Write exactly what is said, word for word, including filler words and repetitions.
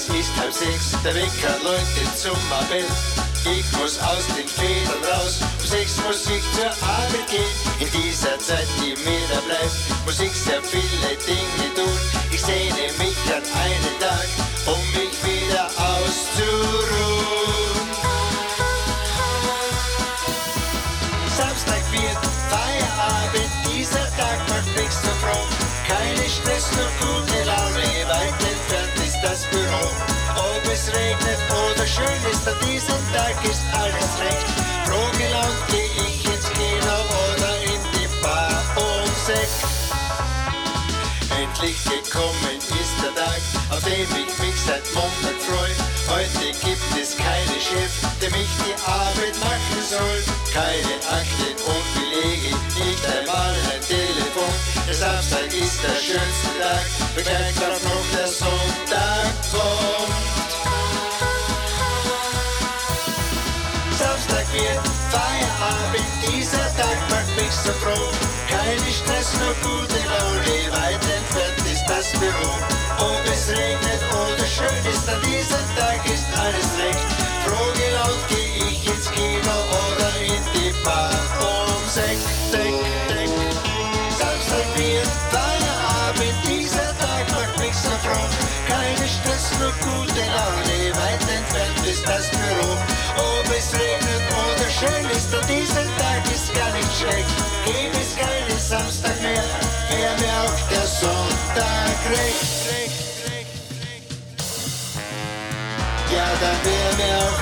Es ist halb sechs, der Wecker läutet zum Appell. Ich muss aus den Federn raus, um sechs muss ich zur Arbeit gehen. In dieser Zeit, die mir da bleibt, muss ich sehr viele Dinge tun. Ich sehne mich an einen Tag, um mich wieder auszuruhen. Samstag wird Feierabend, dieser Tag macht mich so froh. Keine Stress, nur gute Laune, weit entfernt ist das Büro. Ob es regnet oder schön ist, an diesem Tag ist alles recht. Froh gelaunt geh ich ins Kino oder in die Bar um sechs. Endlich gekommen ist der Tag, auf den ich mich seit Montag freu. Heute gibt es keinen Chef, der mich die Arbeit machen soll. Keine Akten und Belege, nicht einmal ein Telefon. Der Samstag ist der schönste Tag, weil gleich darauf noch der Sonntag kommt. Samstag wird Feierabend, dieser Tag macht mich so froh. Keine Stress, nur gute Laune, weit entfernt ist das Büro. Ob es regnet oder schön ist, an diesem Tag ist alles recht. Froh gelaunt geh ich ins Kino oder in die Bar um sechs. Samstag wird Feierabend, dieser Tag macht mich so froh. Keine Stress, nur gute Laune, weit entfernt ist das Büro. Ob es regnet oder schön ist, an diesem Tag ist gar nicht schlecht. Gäbe es keinen Samstag mehr, wär mir auch der Sonntag recht. Ja, dann wär mir auch